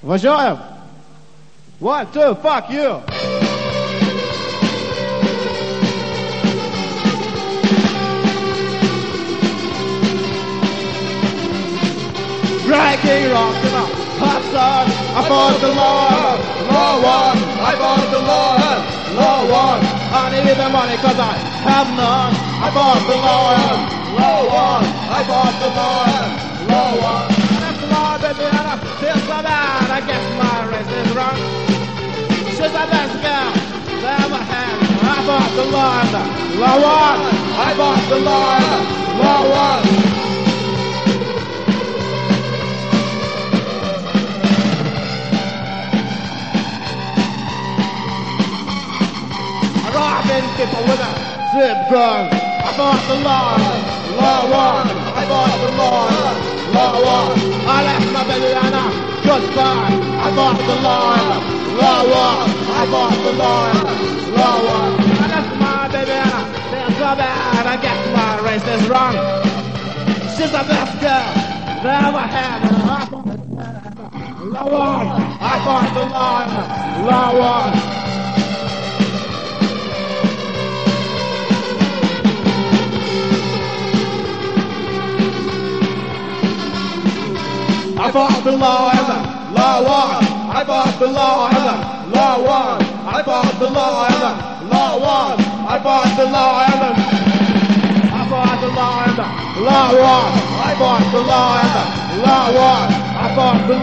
Уважаем. 1, 2, fuck you. Breaking rocks in a hot sun. I fought the Lord. Law one. I fought the Lord. Law one. I need the money cause I have none. I fought the Lord. Law one. I fought the Lord. Law one. That's the law, baby, and I feel so bad. I guess my race is wrong. She's the best girl that ever had. I fought the Lord. Law one. I fought the Lord. Law one. Robbing people with a zip gun. I fought the Lord. Law one. I fought the Lord. Law one. I left my baby and I goodbye. I fought the Lord. Law one. I fought the Lord. Law one. I left my baby and I feel so bad. I guess my race is wrong. She's the best girl that ever had. I fought the Lord. Law one. I fought the Lord. Law one. I fought the law and the law won. I fought the law and the law won. I fought the law and the law won. I fought the law and the I fought the law and the law won. I fought the law and the law won. I fought the